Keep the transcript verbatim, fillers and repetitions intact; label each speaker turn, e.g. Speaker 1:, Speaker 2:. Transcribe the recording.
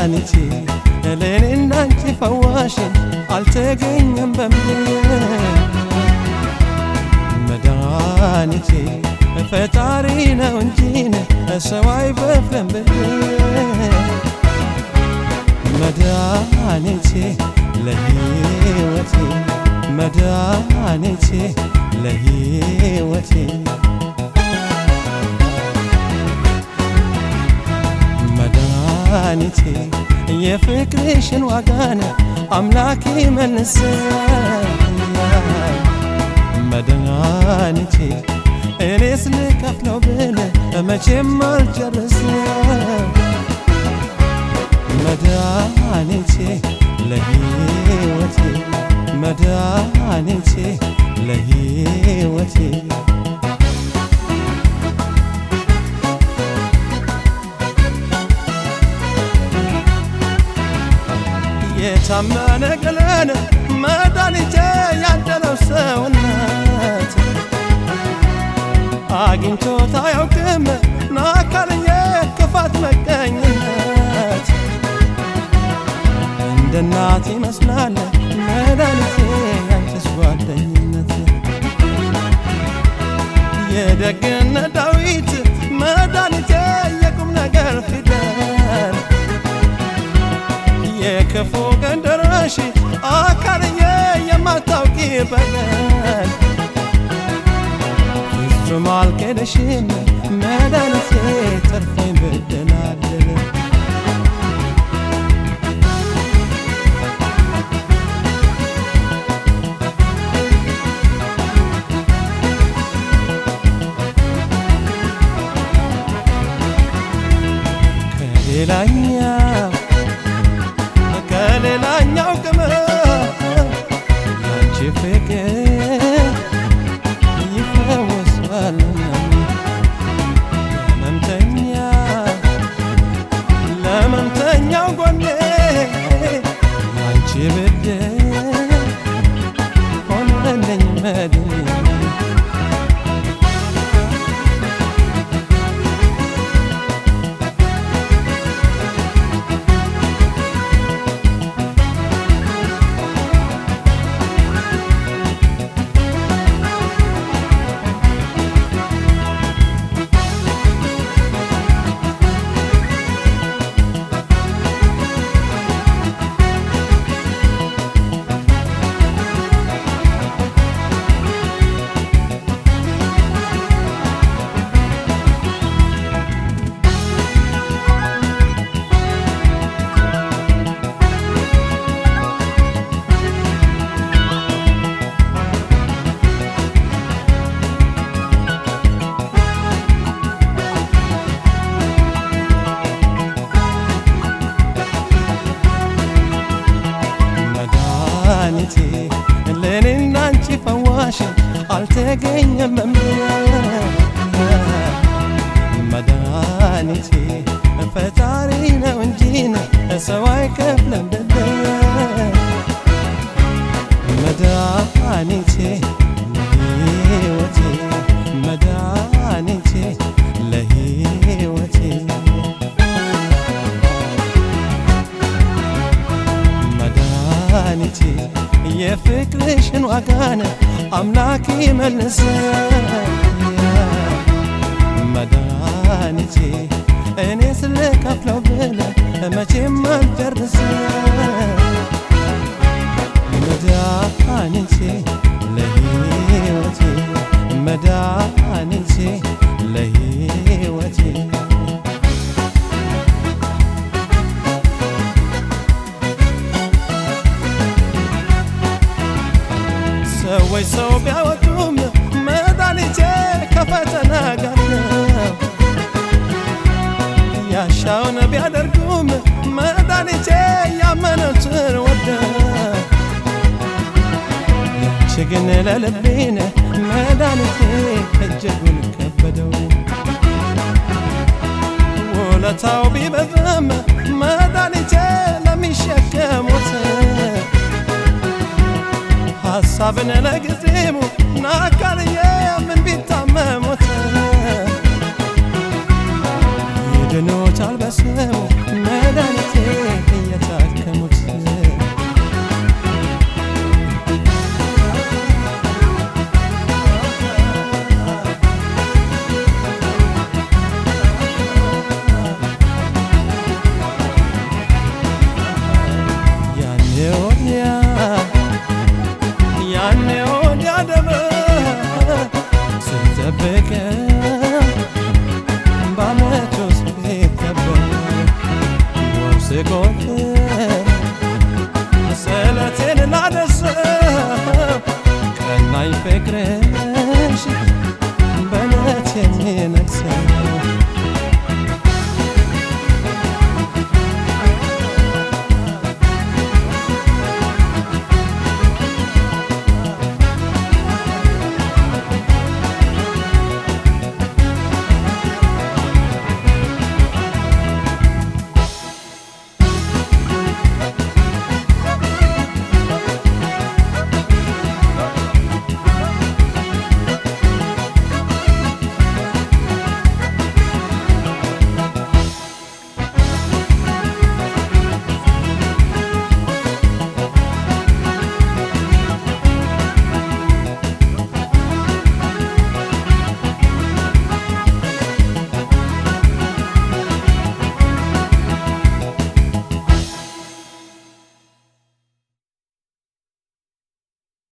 Speaker 1: መድኃኒቴ ለኔ እንዳንቺ ፈዋሽ አልተገኘም በምድር መድኃኒቴ ፈጣሪ ነው እንጂ ሰው አይበፍርም ብለህ መድኃኒቴ ለሕይወቴ መድኃኒቴ ለሕይወቴ መድኃኒቴ የፍቅርሽን ዋጋን አምላኬ መልሰኛል መድኃኒቴ እኔስ ልከፍለው ብለህ መቼም አልጨርስም መድኃኒቴ ለሕይወቴ መድኃኒቴ ለሕይወቴ የታመነ ገለን መድኃኒቴ ያደለው ሰውነት አግኝቶት አያውቅም ናካልዬ ክፋት መቀኝነት እንደ እናት ይመስላል መድኃኒቴ ያንቺስ ጓደኝነት የደግነት ዳዊት መድኃኒቴ የቁም ነገር ፊደል የክፉ ቀን ደራሽ አካልዬ የማታውቂ በደል ፍጹም አልክድሽም መድኃኒቴ ተርፎኝ ብድናለሁ ከሌላኛው ከሌላኛው ቅመም ያንቺ ፍቅር ይፈወሳል ለመምተኛ ለመምተኛው ጎኔ ያንቺ ብድር ሆነልኝ መድን መድኃኒቴ ለኔ እንዳንቺ ፈዋሽ አልተገኘም በምድር መድኃኒቴ ፈጣሪ ነው እንጂ ሰው አይከፍልም ብድር መድኃኒቴ ለሕይወቴ መድኃኒቴ ለሕይወቴ መድኃኒቴ የፍቅርሽን ዋጋን አምላኬ መልሰኛል መድኃኒቴ እኔስ ልከፍለው ብለህ መቼም አልጨርስም መድኃኒቴ ለሕይወቴ መድኃኒቴ ለሕይወቴ ሰዎች ሰው ቢያወጡም መድኃኒቴ ከፈተና ጋር ነው ያሻውን ቢያደርጉም መድኃኒቴ ያመኑትን ወደው ያንቺ ግን ለልቤን መድኃኒቴ እጅጉን ከበደው ውለታው ቢበዛም መድኃኒቴ ለሚሸከሙት ሐሳብን ለጊዜሙ ናካልዬ ምን ቢታመሙት ይድኑታል በስሙ መድኃኒቴ ስቆጥር ስለቴን ላነሳው ቀናኝ ፍቅር